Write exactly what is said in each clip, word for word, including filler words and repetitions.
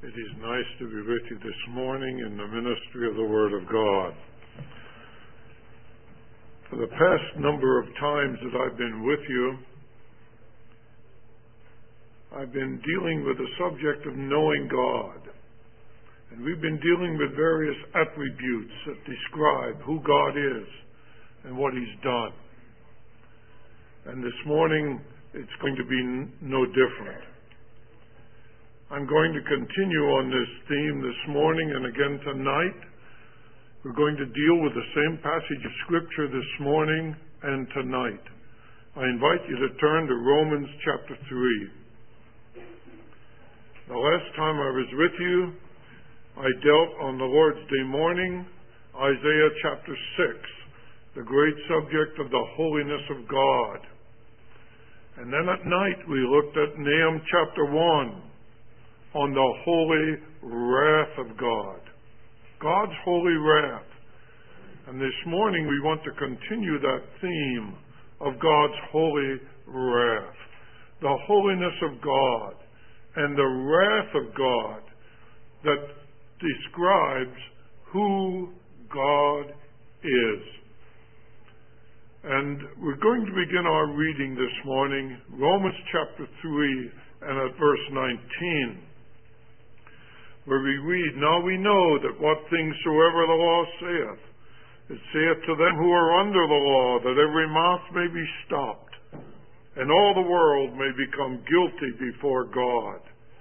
It is nice to be with you this morning in the ministry of the Word of God. For the past number of times that I've been with you, I've been dealing with the subject of knowing God. And we've been dealing with various attributes that describe who God is and what He's done. And this morning, it's going to be n- no different. I'm going to continue on this theme this morning and again tonight. We're going to deal with the same passage of Scripture this morning and tonight. I invite you to turn to Romans chapter three. The last time I was with you, I dealt on the Lord's Day morning, Isaiah chapter six, the great subject of the holiness of God. And then at night we looked at Nahum chapter one, on the holy wrath of God. God's holy wrath. And this morning we want to continue that theme of God's holy wrath. The holiness of God and the wrath of God that describes who God is. And we're going to begin our reading this morning, Romans chapter three and at verse nineteen. Where we read, "Now we know that what things soever the law saith, it saith to them who are under the law, that every mouth may be stopped, and all the world may become guilty before God.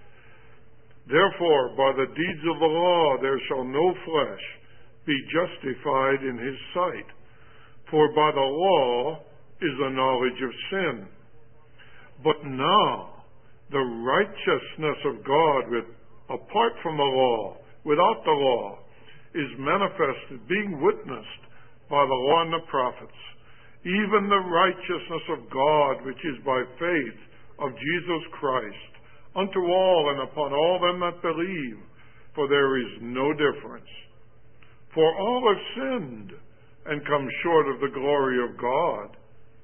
Therefore, by the deeds of the law there shall no flesh be justified in his sight. For by the law is the knowledge of sin. But now the righteousness of God with apart from the law, without the law, is manifested, being witnessed by the law and the prophets, even the righteousness of God, which is by faith of Jesus Christ, unto all and upon all them that believe, for there is no difference. For all have sinned and come short of the glory of God,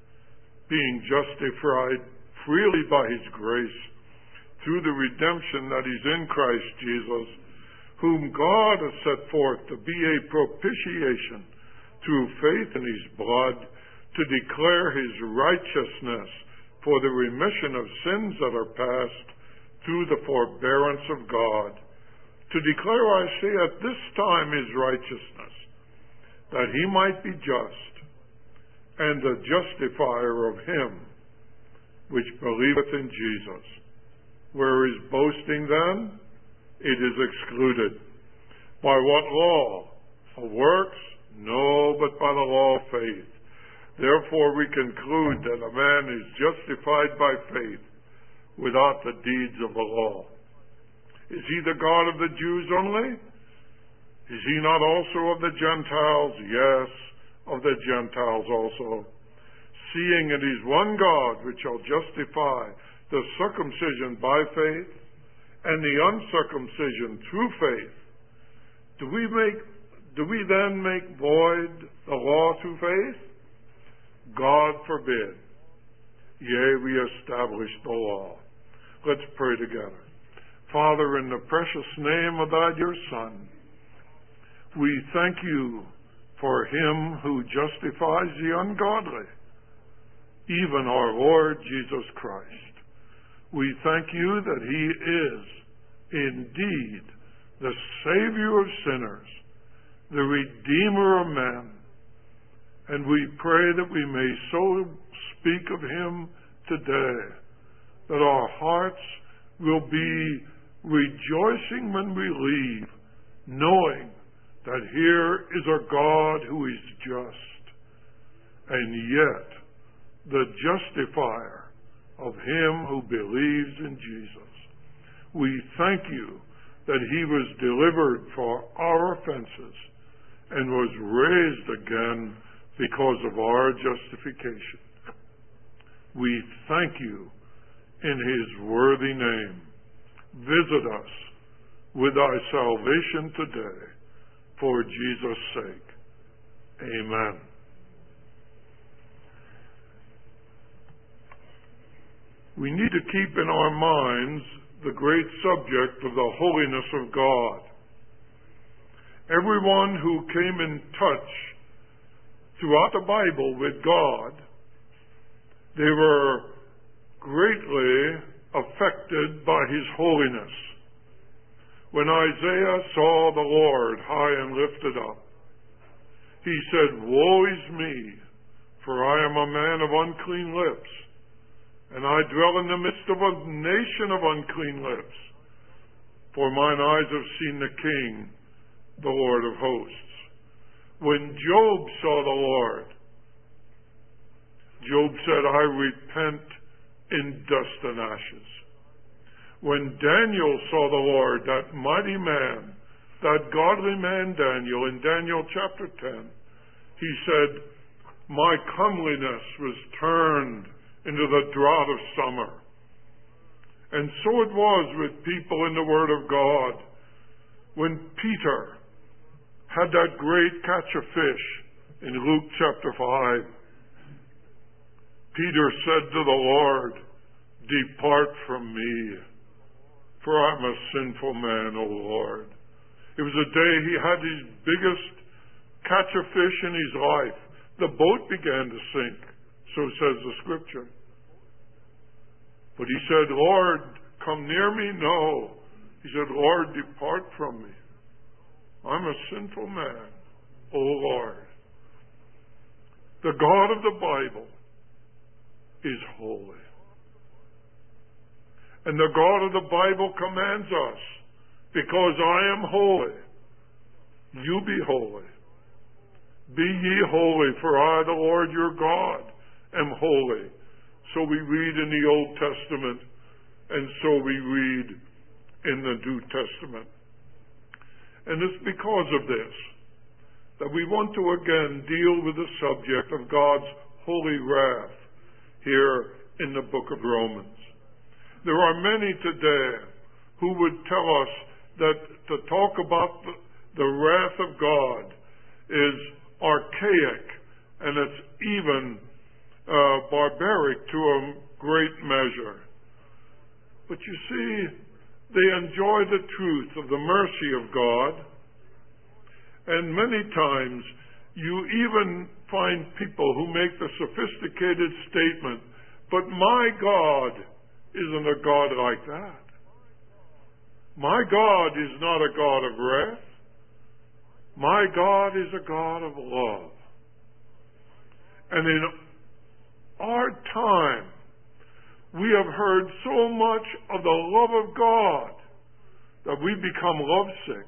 being justified freely by His grace, through the redemption that is in Christ Jesus, whom God has set forth to be a propitiation through faith in His blood, to declare His righteousness for the remission of sins that are past through the forbearance of God, to declare, I say, at this time His righteousness, that He might be just, and the justifier of him which believeth in Jesus. Where is boasting then? It is excluded. By what law? Of works? No, but by the law of faith. Therefore we conclude that a man is justified by faith without the deeds of the law. Is he the God of the Jews only? Is he not also of the Gentiles? Yes, of the Gentiles also. Seeing it is one God which shall justify the circumcision by faith, and the uncircumcision through faith. Do we make, do we then make void the law through faith? God forbid. Yea, we establish the law." Let's pray together. Father, in the precious name of thy dear Son, we thank you for him who justifies the ungodly, even our Lord Jesus Christ. We thank you that He is indeed the Savior of sinners, the Redeemer of men. And we pray that we may so speak of Him today, that our hearts will be rejoicing when we leave, knowing that here is our God who is just, and yet the justifier of him who believes in Jesus. We thank you that He was delivered for our offenses and was raised again because of our justification. We thank you in His worthy name. Visit us with thy salvation today, for Jesus' sake. Amen. We need to keep in our minds the great subject of the holiness of God. Everyone who came in touch throughout the Bible with God, they were greatly affected by His holiness. When Isaiah saw the Lord high and lifted up, he said, "Woe is me, for I am a man of unclean lips, and I dwell in the midst of a nation of unclean lips. For mine eyes have seen the King, the Lord of hosts." When Job saw the Lord, Job said, "I repent in dust and ashes." When Daniel saw the Lord, that mighty man, that godly man Daniel, in Daniel chapter ten, he said, "My comeliness was turned into the drought of summer." And so it was with people in the Word of God. When Peter had that great catch of fish in Luke chapter five, Peter said to the Lord, "Depart from me, for I'm a sinful man, O Lord." It was a day he had his biggest catch of fish in his life. The boat began to sink, so says the Scripture. But he said, "Lord, come near me?" No. He said, "Lord, depart from me. I'm a sinful man, O Lord." The God of the Bible is holy. And the God of the Bible commands us, "Because I am holy, you be holy. Be ye holy, for I, the Lord your God, am holy." So we read in the Old Testament, and so we read in the New Testament. And it's because of this that we want to again deal with the subject of God's holy wrath here in the book of Romans. There are many today who would tell us that to talk about the, the wrath of God is archaic, and it's even uh, barbaric to a great measure. But you see, they enjoy the truth of the mercy of God, and many times you even find people who make the sophisticated statement, "But my God isn't a God like that. My God is not a God of wrath. My God is a God of love." And in our time, we have heard so much of the love of God that we become lovesick.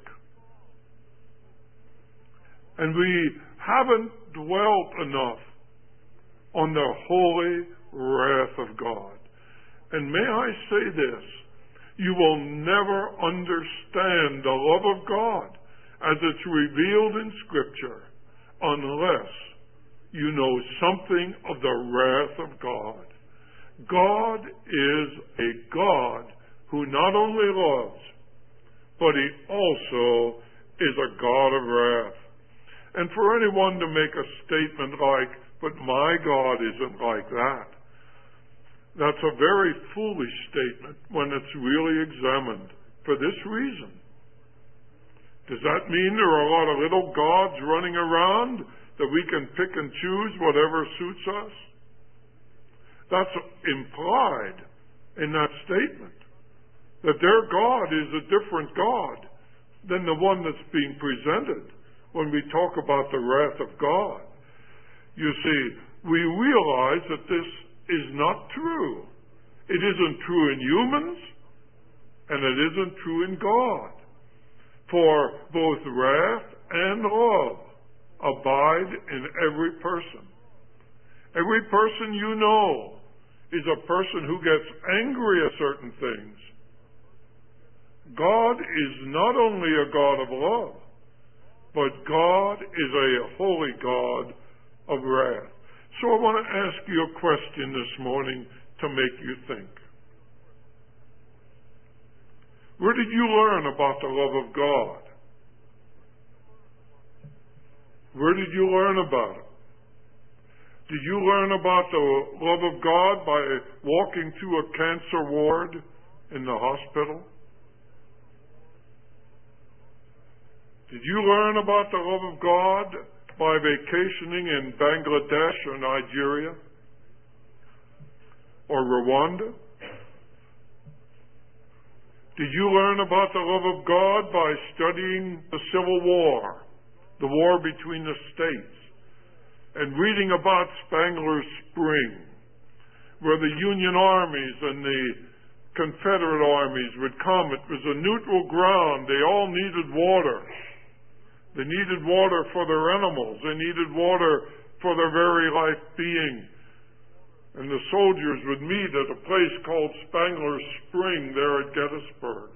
And we haven't dwelt enough on the holy wrath of God. And may I say this, you will never understand the love of God as it's revealed in Scripture unless you know something of the wrath of God. God is a God who not only loves, but He also is a God of wrath. And for anyone to make a statement like, "But my God isn't like that," that's a very foolish statement when it's really examined for this reason. Does that mean there are a lot of little gods running around that we can pick and choose whatever suits us? That's implied in that statement, that their God is a different God than the one that's being presented when we talk about the wrath of God. You see, we realize that this is not true. It isn't true in humans, and it isn't true in God. For both wrath and love abide in every person. Every person you know is a person who gets angry at certain things. God is not only a God of love, but God is a holy God of wrath. So I want to ask you a question this morning to make you think. Where did you learn about the love of God? Where did you learn about it? Did you learn about the love of God by walking through a cancer ward in the hospital? Did you learn about the love of God by vacationing in Bangladesh or Nigeria or Rwanda? Did you learn about the love of God by studying the Civil War, the war between the states, and reading about Spangler's Spring, where the Union armies and the Confederate armies would come? It was a neutral ground. They all needed water. They needed water for their animals. They needed water for their very life being. And the soldiers would meet at a place called Spangler's Spring there at Gettysburg.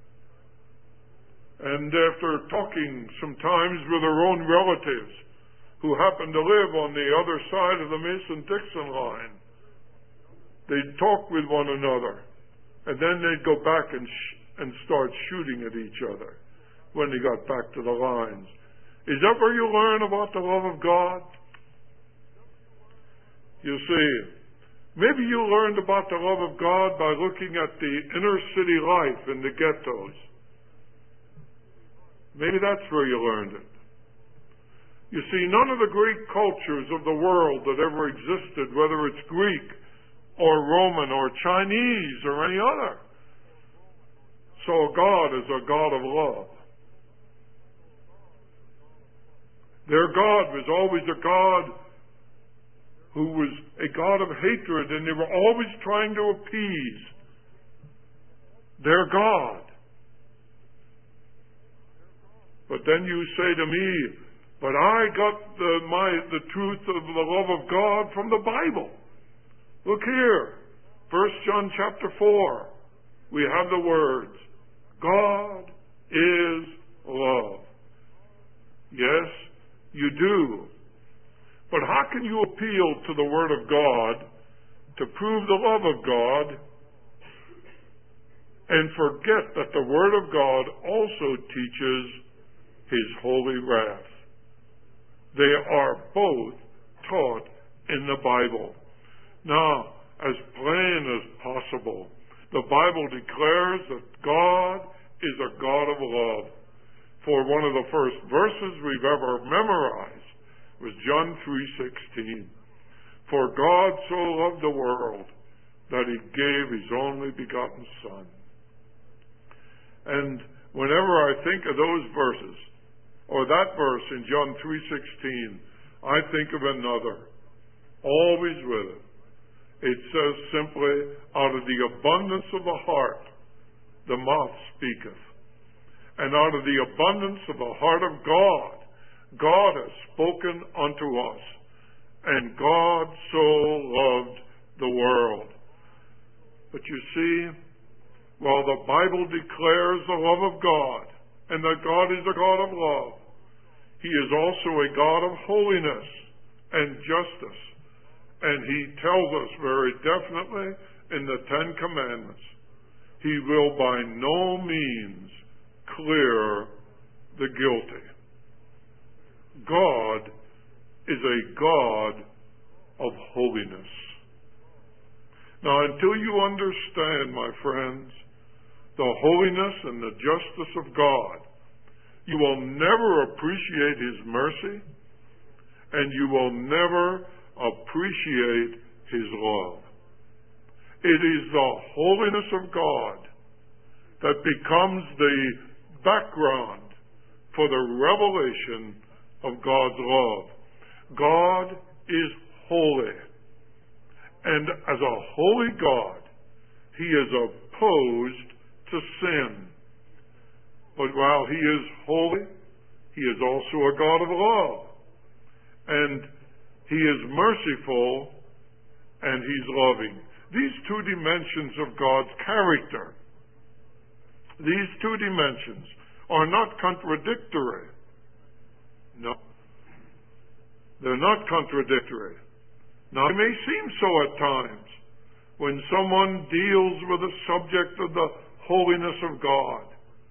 And after talking sometimes with their own relatives who happened to live on the other side of the Mason-Dixon line, they'd talk with one another, and then they'd go back and, sh- and start shooting at each other when they got back to the lines. Is that where you learn about the love of God? You see, maybe you learned about the love of God by looking at the inner city life in the ghettos. Maybe that's where you learned it. You see, none of the great cultures of the world that ever existed, whether it's Greek or Roman or Chinese or any other, saw God as a God of love. Their God was always a God who was a God of hatred, and they were always trying to appease their God. But then you say to me, but I got the, my, the truth of the love of God from the Bible. Look here, First John chapter four. We have the words, God is love. Yes, you do. But how can you appeal to the Word of God to prove the love of God and forget that the Word of God also teaches His holy wrath? They are both taught in the Bible. Now, as plain as possible, the Bible declares that God is a God of love. For one of the first verses we've ever memorized was John three sixteen. For God so loved the world that He gave His only begotten Son. And whenever I think of those verses, or that verse in John three sixteen, I think of another, always with it. It says simply, out of the abundance of the heart, the mouth speaketh. And out of the abundance of the heart of God, God has spoken unto us. And God so loved the world. But you see, while the Bible declares the love of God, and that God is a God of love, He is also a God of holiness and justice. And He tells us very definitely in the Ten Commandments, He will by no means clear the guilty. God is a God of holiness. Now, until you understand, my friends, the holiness and the justice of God, you will never appreciate His mercy, and you will never appreciate His love. It is the holiness of God that becomes the background for the revelation of God's love. God is holy. And as a holy God, He is opposed to sin. But while He is holy, He is also a God of love. And He is merciful and He's loving. These two dimensions of God's character, these two dimensions are not contradictory. No. They're not contradictory. Now, it may seem so at times when someone deals with the subject of the holiness of God.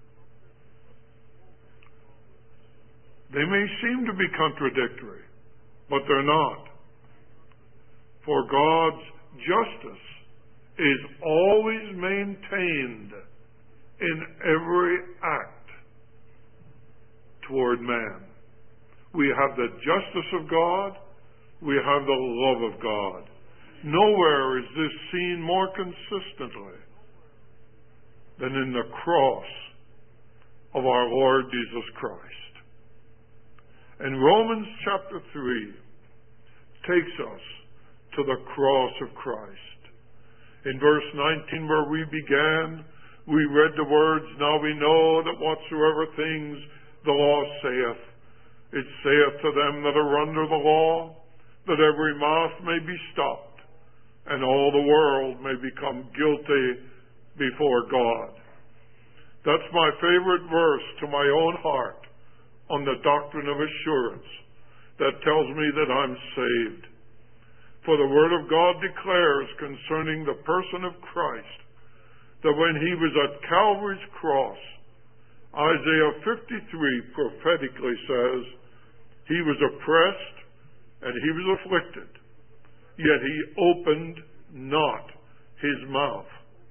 They may seem to be contradictory, but they're not. For God's justice is always maintained in every act toward man. We have the justice of God. We have the love of God. Nowhere is this seen more consistently than in the cross of our Lord Jesus Christ. And Romans chapter three takes us to the cross of Christ. In verse nineteen, where we began, we read the words, "Now we know that whatsoever things the law saith, it saith to them that are under the law, that every mouth may be stopped, and all the world may become guilty before God." That's my favorite verse to my own heart on the doctrine of assurance that tells me that I'm saved. For the Word of God declares concerning the person of Christ that when he was at Calvary's cross, Isaiah fifty-three prophetically says, he was oppressed and he was afflicted, yet he opened not his mouth.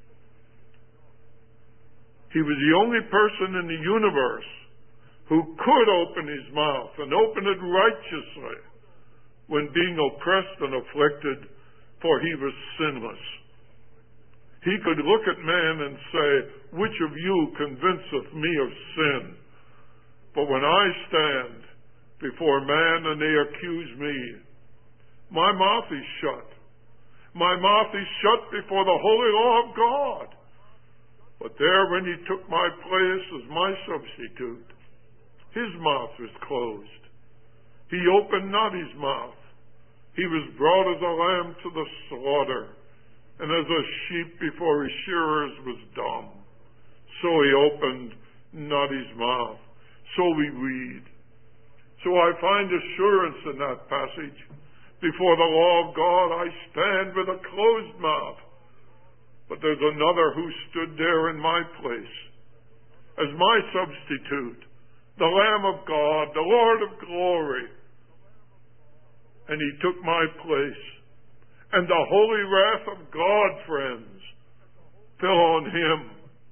He was the only person in the universe who could open his mouth and open it righteously when being oppressed and afflicted, for he was sinless. He could look at man and say, "Which of you convinceth me of sin?" But when I stand before man and they accuse me, my mouth is shut. My mouth is shut before the holy law of God. But there, when he took my place as my substitute, his mouth was closed. He opened not his mouth. He was brought as a lamb to the slaughter, and as a sheep before his shearers was dumb. So he opened not his mouth. So we read. So I find assurance in that passage. Before the law of God, I stand with a closed mouth. But there's another who stood there in my place as my substitute, the Lamb of God, the Lord of glory. And he took my place. And the holy wrath of God, friends, fell on him.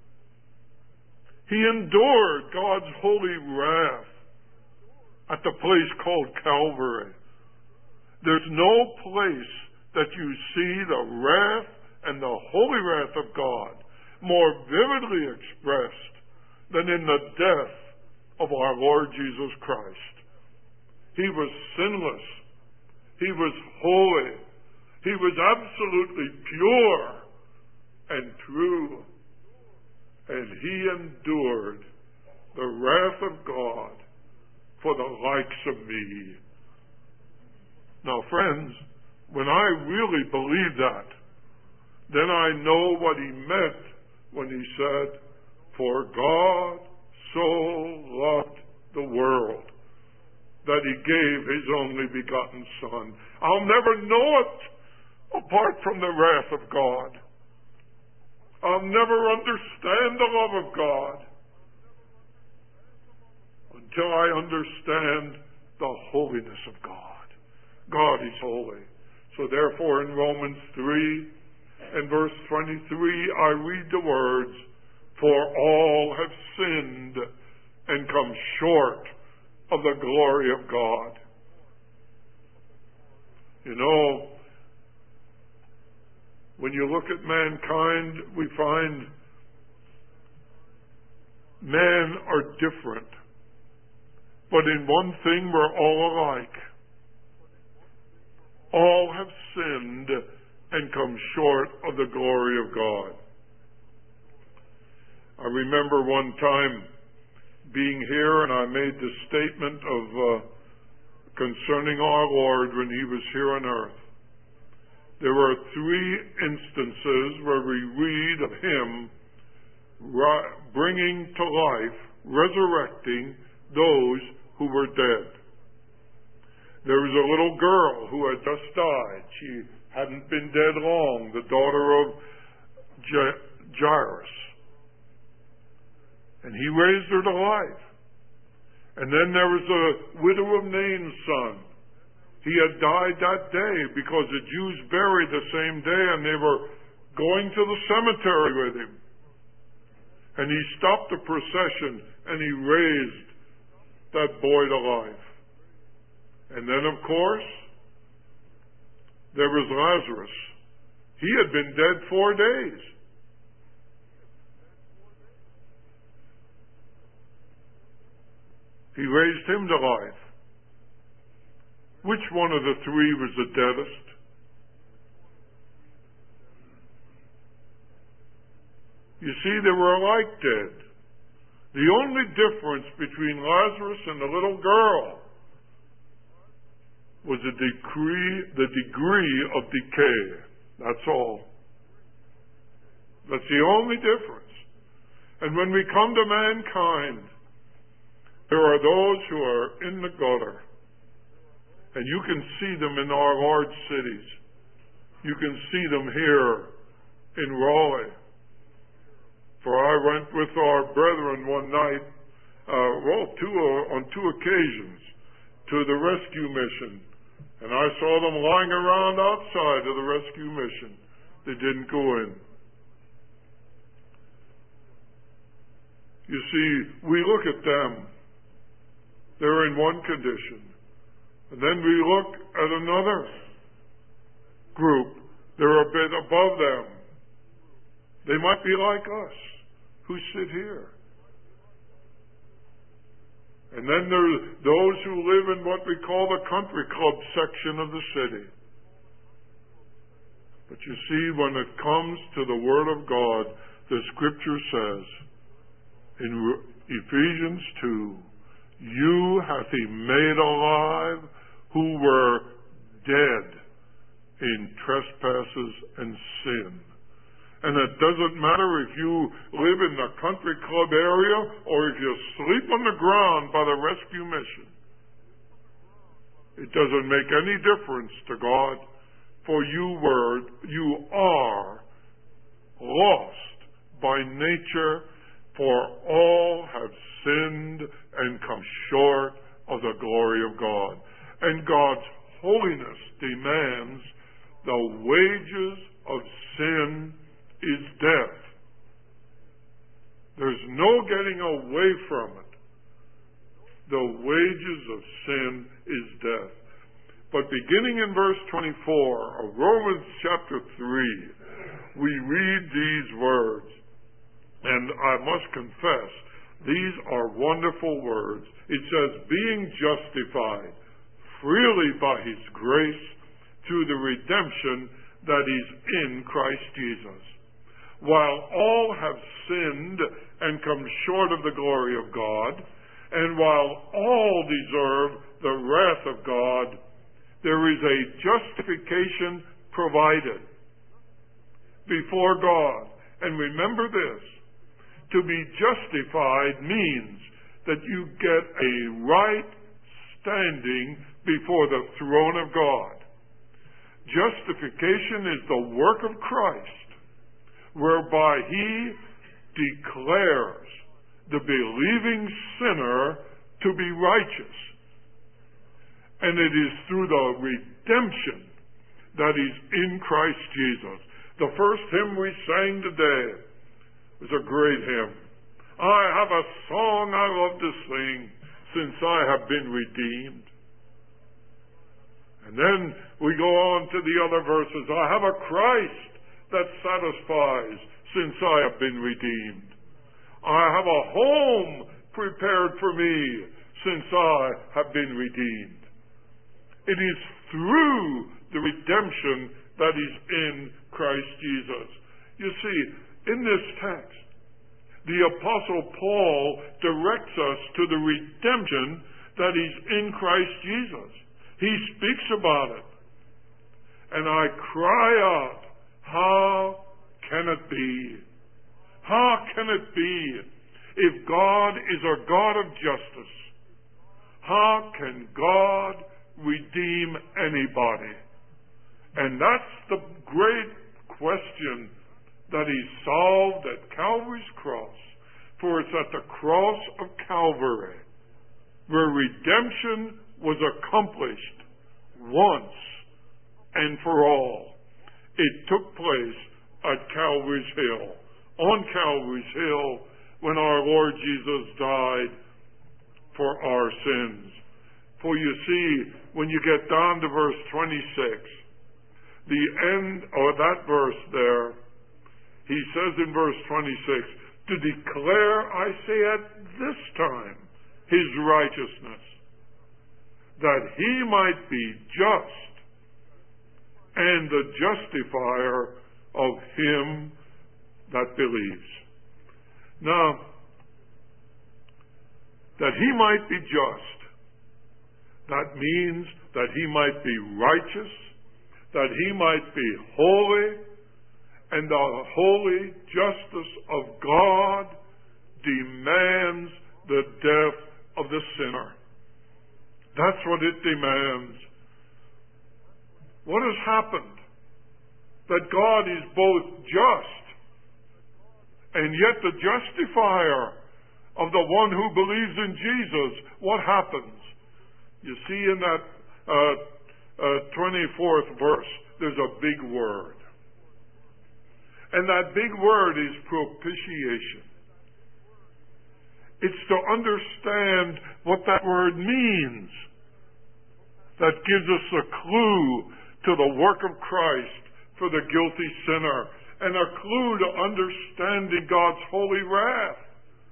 He endured God's holy wrath at the place called Calvary. There's no place that you see the wrath and the holy wrath of God more vividly expressed than in the death of our Lord Jesus Christ. He was sinless. He was holy. He was absolutely pure and true. And he endured the wrath of God for the likes of me. Now, friends, when I really believe that, then I know what he meant when he said, "For God so loved the world that he gave his only begotten Son." I'll never know it apart from the wrath of God. I'll never understand the love of God until I understand the holiness of God. God is holy. So therefore in Romans three and verse twenty-three, I read the words, "For all have sinned and come short of the glory of God." You know, when you look at mankind, we find men are different. But in one thing, we're all alike. All have sinned and come short of the glory of God. I remember one time being here, and I made the statement of uh, concerning our Lord when he was here on earth. There were three instances where we read of him bringing to life, resurrecting those who were dead. There was a little girl who had just died. She hadn't been dead long, the daughter of Jairus. And he raised her to life. And then there was a widow of Nain's son. He had died that day because the Jews buried the same day, and they were going to the cemetery with him. And he stopped the procession and he raised that boy to life. And then, of course, there was Lazarus. He had been dead four days. He raised him to life. Which one of the three was the deadest? You see, they were alike dead. The only difference between Lazarus and the little girl was the degree, the degree of decay. That's all. That's the only difference. And when we come to mankind, there are those who are in the gutter. And you can see them in our large cities. You can see them here in Raleigh. For I went with our brethren one night, uh, well, two, uh, on two occasions, to the rescue mission. And I saw them lying around outside of the rescue mission. They didn't go in. You see, we look at them. They're in one condition. And then we look at another group. They're a bit above them. They might be like us, who sit here. And then there's those who live in what we call the country club section of the city. But you see, when it comes to the Word of God, the Scripture says in Ephesians two, "You hath He made alive who were dead in trespasses and sin." And it doesn't matter if you live in the country club area or if you sleep on the ground by the rescue mission. It doesn't make any difference to God, for you were, you are lost by nature, for all have sinned and come short of the glory of God. And God's holiness demands the wages of sin is death. There's no getting away from it. The wages of sin is death. But beginning in verse twenty-four of Romans chapter three, we read these words. And I must confess, these are wonderful words. It says, "Being justified freely by His grace through the redemption that is in Christ Jesus. While all have sinned and come short of the glory of God, and while all deserve the wrath of God, there is a justification provided before God." And remember this, to be justified means that you get a right standing before the throne of God. Justification is the work of Christ, whereby He declares the believing sinner to be righteous. And it is through the redemption that is in Christ Jesus. The first hymn we sang today was a great hymn. "I have a song I love to sing, since I have been redeemed." And then we go on to the other verses. "I have a Christ that satisfies, since I have been redeemed. I have a home prepared for me, since I have been redeemed." It is through the redemption that is in Christ Jesus. You see, in this text, the Apostle Paul directs us to the redemption that is in Christ Jesus. He speaks about it. "And I cry out, how can it be? How can it be? If God is a God of justice, how can God redeem anybody?" And that's the great question that He solved at Calvary's cross. For it's at the cross of Calvary where redemption was accomplished once and for all. It took place at Calvary's Hill, on Calvary's Hill, when our Lord Jesus died for our sins. For you see, when you get down to verse twenty-six, the end of that verse there, he says in verse twenty-six, to declare, I say at this time, his righteousness, that he might be just and the justifier of him that believes. Now, that he might be just, that means that he might be righteous, that he might be holy, and the holy justice of God demands the death of the sinner. That's what it demands. What has happened? That God is both just and yet the justifier of the one who believes in Jesus. What happens? You see in that uh, uh, twenty-fourth verse, there's a big word. And that big word is propitiation. It's to understand what that word means that gives us a clue to the work of Christ for the guilty sinner, and a clue to understanding God's holy wrath.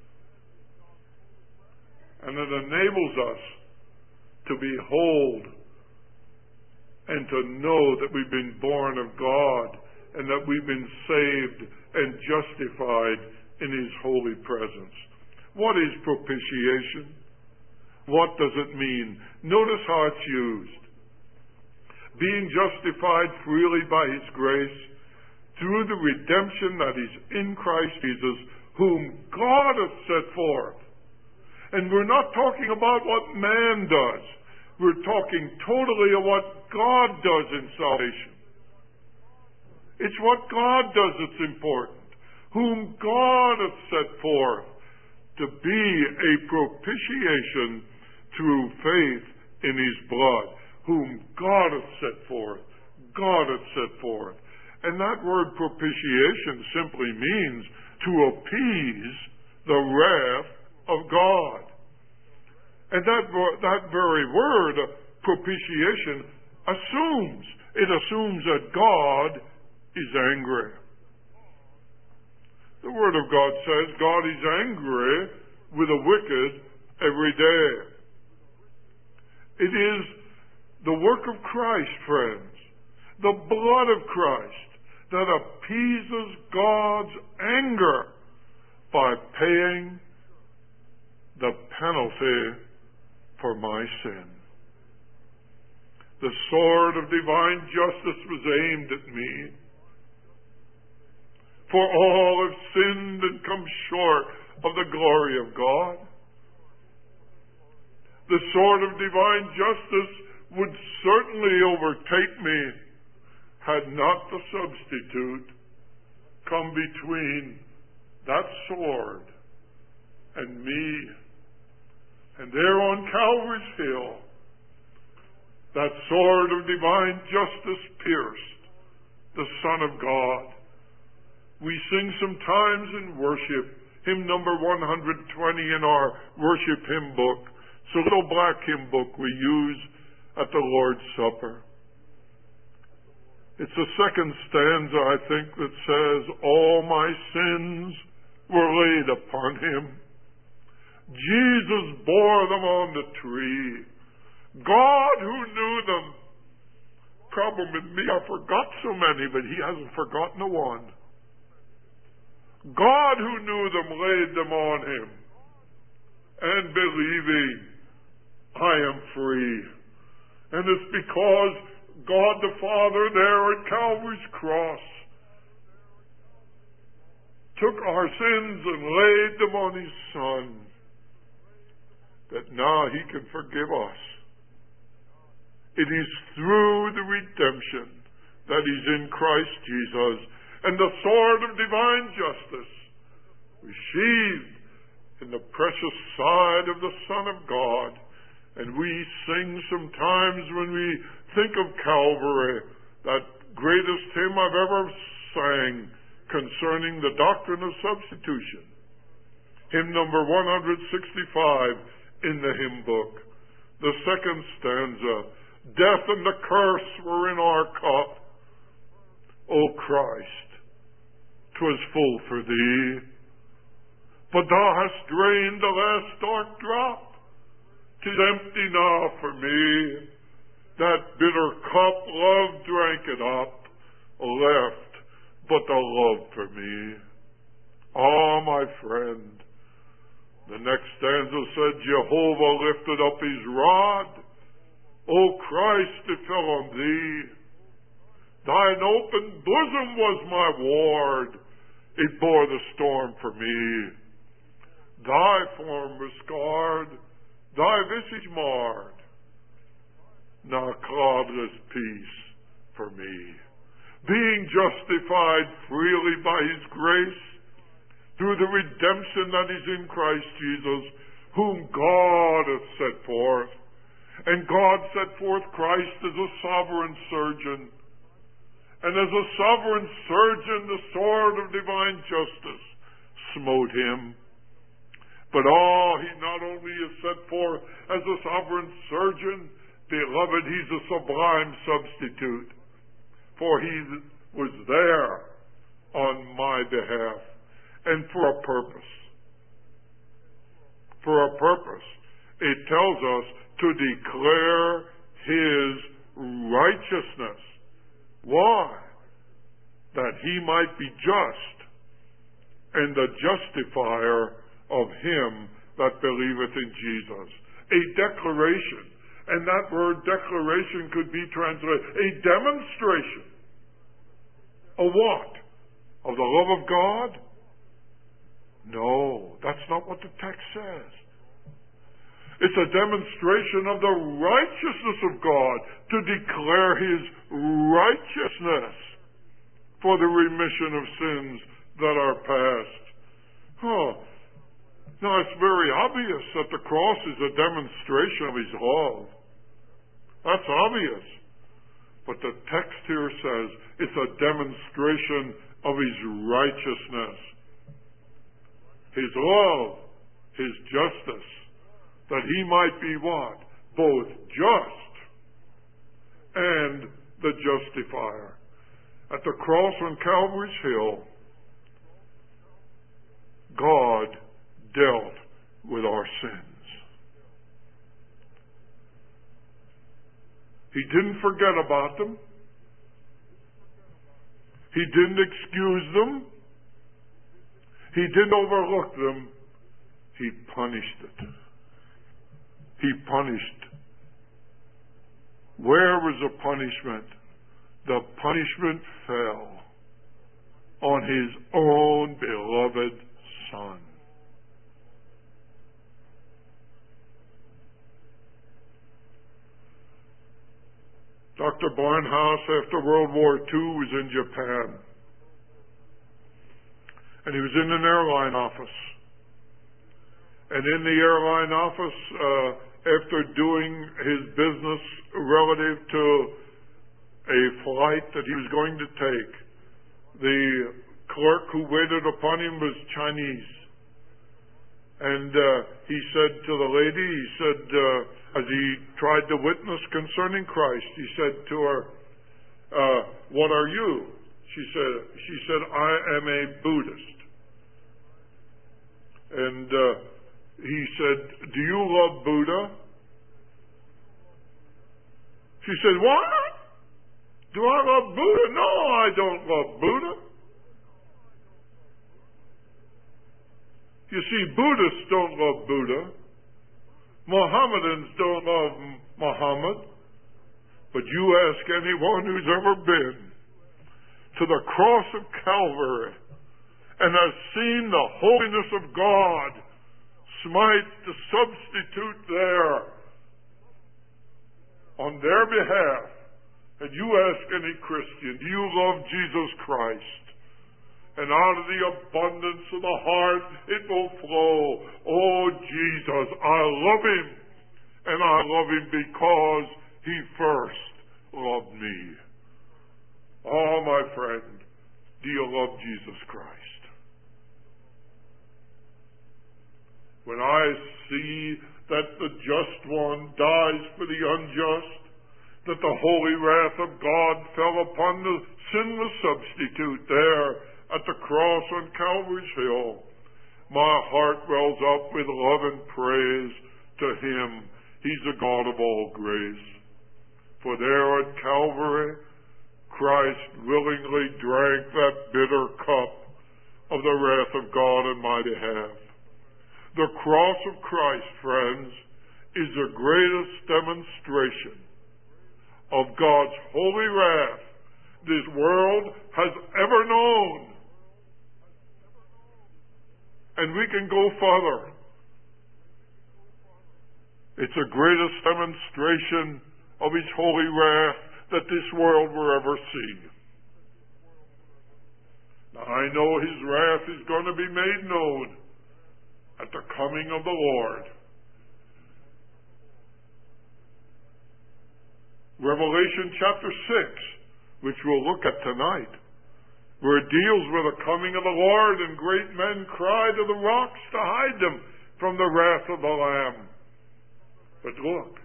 And it enables us to behold and to know that we've been born of God and that we've been saved and justified in his holy presence. What is propitiation? What does it mean? Notice how it's used. Being justified freely by his grace through the redemption that is in Christ Jesus, whom God hath set forth. And we're not talking about what man does. We're talking totally of what God does in salvation. It's what God does that's important. Whom God hath set forth to be a propitiation through faith in his blood. Whom God hath set forth. God hath set forth. And that word propitiation simply means to appease the wrath of God. And that, that very word, propitiation, assumes, it assumes that God is angry. The Word of God says God is angry with the wicked every day. It is the work of Christ, friends, the blood of Christ, that appeases God's anger by paying the penalty for my sin. The sword of divine justice was aimed at me. For all have sinned and come short of the glory of God. The sword of divine justice would certainly overtake me had not the substitute come between that sword and me. And there on Calvary's Hill, that sword of divine justice pierced the Son of God. We sing sometimes in worship, hymn number one hundred twenty in our worship hymn book. It's a little black hymn book we use at the Lord's Supper. It's the second stanza, I think, that says, all my sins were laid upon him. Jesus bore them on the tree. God who knew them. Problem with me, I forgot so many, but he hasn't forgotten a one. God who knew them laid them on him. And believing, I am free. And it's because God the Father there at Calvary's cross took our sins and laid them on his Son, that now he can forgive us. It is through the redemption that is in Christ Jesus, and the sword of divine justice received in the precious side of the Son of God. And we sing sometimes when we think of Calvary, that greatest hymn I've ever sang, concerning the doctrine of substitution. Hymn number one sixty-five in the hymn book. The second stanza. Death and the curse were in our cup. O Christ, 'twas full for thee, but thou hast drained the last dark drop. 'Tis empty now for me. That bitter cup, love drank it up, left but the love for me. Ah, my friend, the next stanza said, Jehovah lifted up his rod. O Christ, it fell on thee. Thine open bosom was my ward. It bore the storm for me. Thy form was scarred, thy visage marred. Now cloudless peace for me. Being justified freely by his grace, through the redemption that is in Christ Jesus, whom God hath set forth. And God set forth Christ as a sovereign surgeon. And as a sovereign surgeon, the sword of divine justice smote him. But oh, he not only is set forth as a sovereign surgeon, beloved, he's a sublime substitute. For he was there on my behalf, and for a purpose. For a purpose. It tells us to declare his righteousness. Why? That he might be just, and the justifier of him that believeth in Jesus. A declaration. And that word declaration could be translated a demonstration. A what? Of the love of God? No, that's not what the text says. It's a demonstration of the righteousness of God to declare his righteousness for the remission of sins that are past. Huh. Now, it's very obvious that the cross is a demonstration of his love. That's obvious. But the text here says it's a demonstration of his righteousness. His love, his justice, that he might be what? Both just and the justifier. At the cross on Calvary's Hill, God dealt with our sins. He didn't forget about them. He didn't excuse them. He didn't overlook them. He punished it. He punished. Where was the punishment? The punishment fell on his own beloved Son. Doctor Barnhouse, after World War Two, was in Japan. And he was in an airline office. And in the airline office, uh, after doing his business relative to a flight that he was going to take, the clerk who waited upon him was Chinese. And uh, he said to the lady, he said, uh, as he tried to witness concerning Christ, he said to her, uh, what are you? She said, she said, I am a Buddhist. And uh, he said, do you love Buddha? She said, what? Do I love Buddha? No, I don't love Buddha. You see, Buddhists don't love Buddha. Mohammedans don't love Muhammad. But you ask anyone who's ever been to the cross of Calvary and has seen the holiness of God smite the substitute there on their behalf, and you ask any Christian, do you love Jesus Christ? And out of the abundance of the heart it will flow, oh Jesus, I love him, and I love him because he first loved me. Oh, my friend, Do you love Jesus Christ? When I see that the just one dies for the unjust, that the holy wrath of God fell upon the sinless substitute there at the cross on Calvary's Hill, my heart wells up with love and praise to Him. He's the God of all grace. For there at Calvary, Christ willingly drank that bitter cup of the wrath of God on my behalf. The cross of Christ, friends, is the greatest demonstration of God's holy wrath this world has ever known. And we can go further. It's the greatest demonstration of His holy wrath that this world will ever see. Now, I know His wrath is going to be made known at the coming of the Lord. Revelation chapter six, which we'll look at tonight, where it deals with the coming of the Lord, and great men cry to the rocks to hide them from the wrath of the Lamb. But look,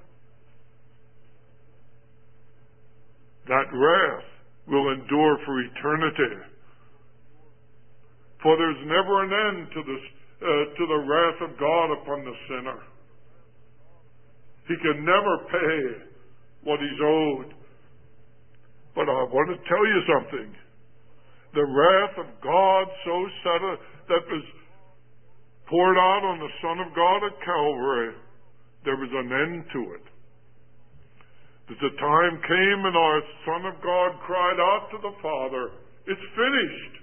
that wrath will endure for eternity. For there's never an end to this, uh, to the wrath of God upon the sinner. He can never pay what he's owed. But I want to tell you something. The wrath of God so settled that was poured out on the Son of God at Calvary, there was an end to it. That the time came and our Son of God cried out to the Father, "It's finished."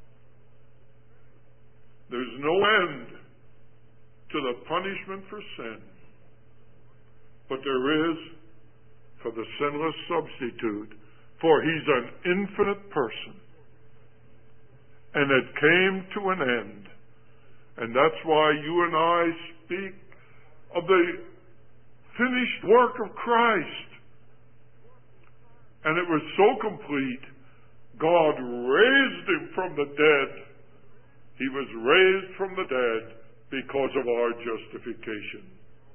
There's no end to the punishment for sin. But there is for the sinless substitute, for He's an infinite person. And it came to an end. And that's why you and I speak of the finished work of Christ. And it was so complete, God raised Him from the dead. He was raised from the dead because of our justification.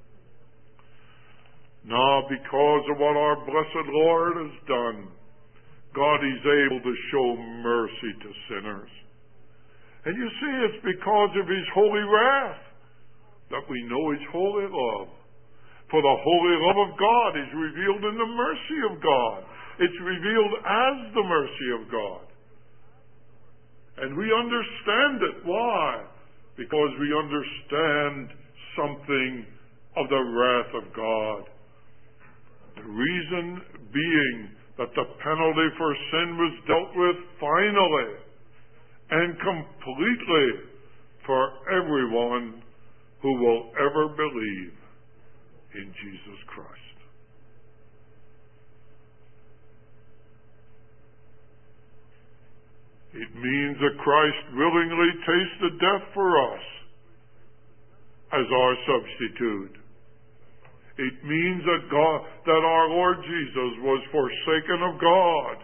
Now, because of what our blessed Lord has done, God is able to show mercy to sinners. And you see, it's because of His holy wrath that we know His holy love. For the holy love of God is revealed in the mercy of God. It's revealed as the mercy of God. And we understand it. Why? Because we understand something of the wrath of God. The reason being that the penalty for sin was dealt with finally and completely for everyone who will ever believe in Jesus Christ. It means that Christ willingly tasted death for us as our substitute. It means that God, that our Lord Jesus was forsaken of God,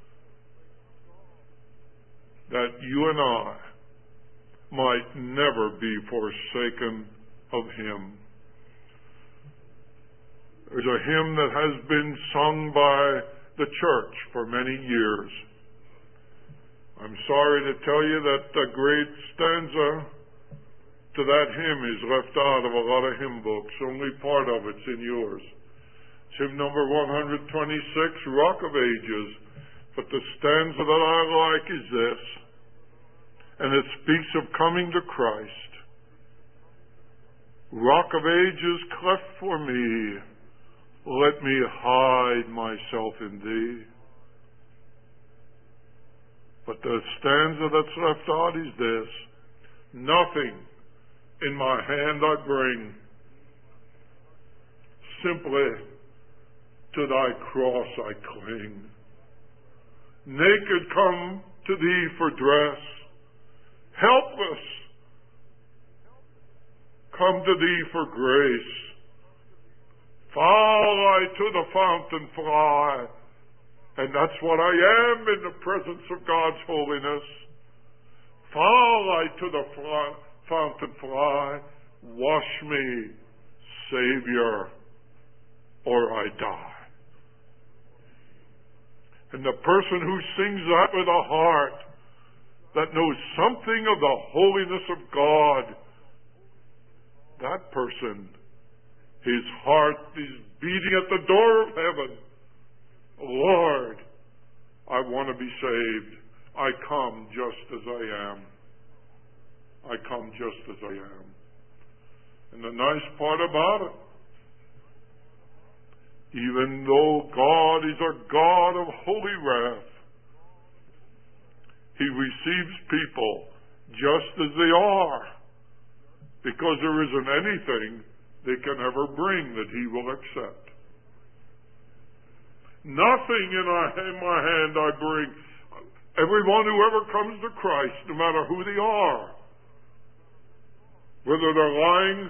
that you and I might never be forsaken of Him. There's a hymn that has been sung by the church for many years. I'm sorry to tell you that the great stanza to that hymn is left out of a lot of hymn books. Only part of it's in yours. It's hymn number one twenty-six, Rock of Ages. But the stanza that I like is this, and it speaks of coming to Christ. Rock of Ages, cleft for me, let me hide myself in Thee. But the stanza that's left out is this: nothing in my hand I bring, simply to Thy cross I cling. Naked come to Thee for dress, helpless come to Thee for grace. Foul I to the fountain fly, And that's what I am in the presence of God's holiness. Fall I to the fly, fountain fly, wash me, Savior, or I die. And the person who sings that with a heart that knows something of the holiness of God, that person, his heart is beating at the door of heaven. Lord, I want to be saved. I come just as I am. I come just as I am. And the nice part about it, even though God is a God of holy wrath, He receives people just as they are, because there isn't anything they can ever bring that He will accept. Nothing in, our, in my hand I bring. Everyone who ever comes to Christ, no matter who they are, whether they're lying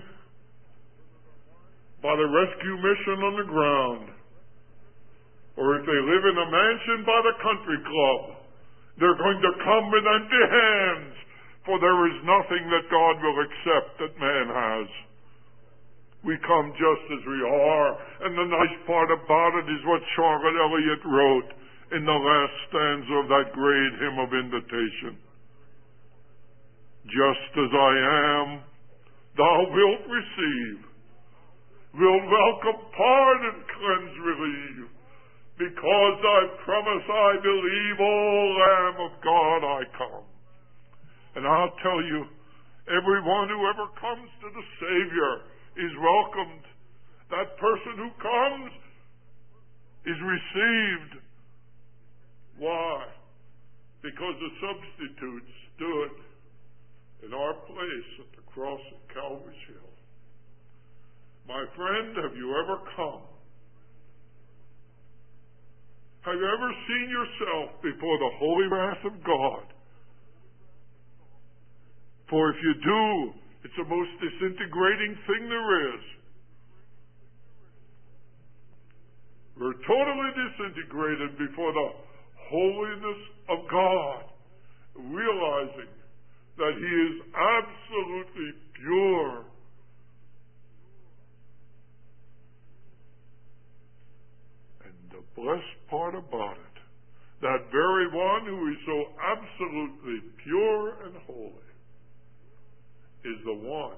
by the rescue mission on the ground, or if they live in a mansion by the country club, they're going to come with empty hands, for there is nothing that God will accept that man has. We come just as we are, and the nice part about it is what Charlotte Elliott wrote in the last stanza of that great hymn of invitation. Just as I am, thou wilt receive, wilt welcome, pardon, cleanse, relieve, because thy promise I believe, O Lamb of God, I come. And I'll tell you, everyone who ever comes to the Savior is welcomed. That person who comes is received. Why? Because the substitute stood in our place at the cross of Calvary's Hill. My friend, have you ever come? Have you ever seen yourself before the holy wrath of God? For if you do, it's the most disintegrating thing there is. We're totally disintegrated before the holiness of God, realizing that He is absolutely pure. And the blessed part about it, that very one who is so absolutely pure and holy is the one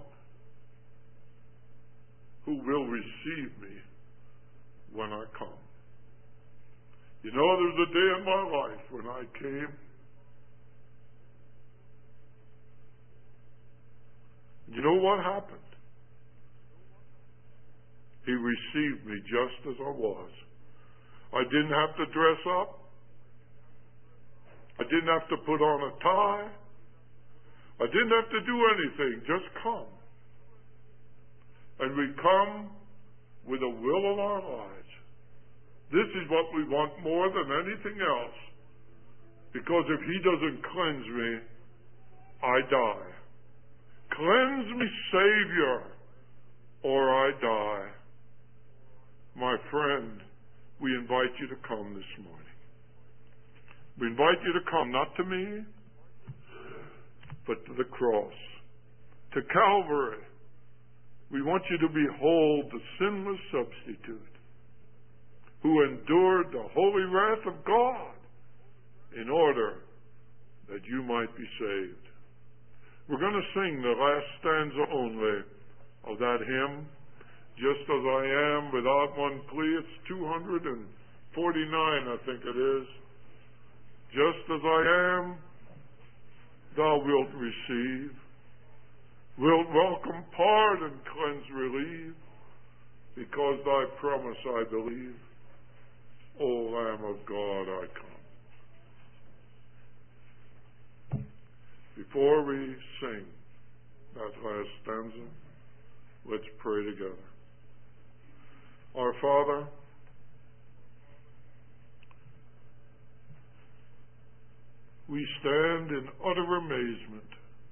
who will receive me when I come. You know, there's a day in my life when I came. You know what happened? He received me just as I was. I didn't have to dress up. I didn't have to put on a tie. I didn't have to do anything. Just come. And we come with a will of our lives. This is what we want more than anything else. Because if He doesn't cleanse me, I die. Cleanse me, Savior, or I die. My friend, we invite you to come this morning. We invite you to come, not to me, but to the cross, to Calvary. We want you to behold the sinless substitute who endured the holy wrath of God in order that you might be saved. We're going to sing the last stanza only of that hymn, Just as I Am, without one plea. It's two hundred forty-nine, I think it is. Just as I am, thou wilt receive, wilt welcome, pardon, cleanse, relieve, because thy promise I believe. O Lamb of God, I come. Before we sing that last stanza, let's pray together. Our Father, we stand in utter amazement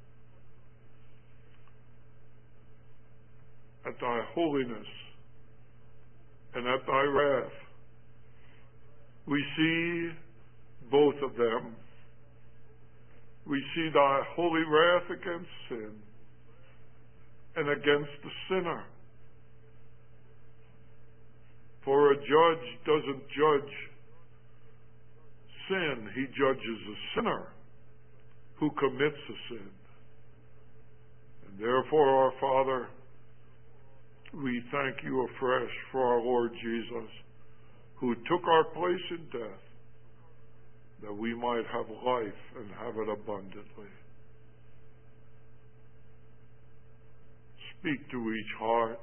at thy holiness and at thy wrath. We see both of them. We see thy holy wrath against sin and against the sinner. For a judge doesn't judge sin, he judges a sinner who commits a sin. And therefore, our Father, we thank you afresh for our Lord Jesus, who took our place in death, that we might have life and have it abundantly. Speak to each heart.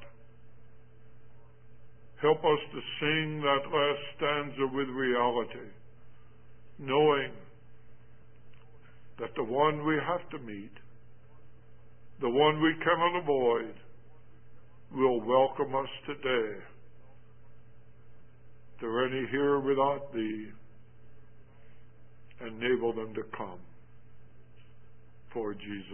Help us to sing that last stanza with reality, knowing that the one we have to meet, the one we cannot avoid, will welcome us today. There are any here without thee, enable them to come. For Jesus'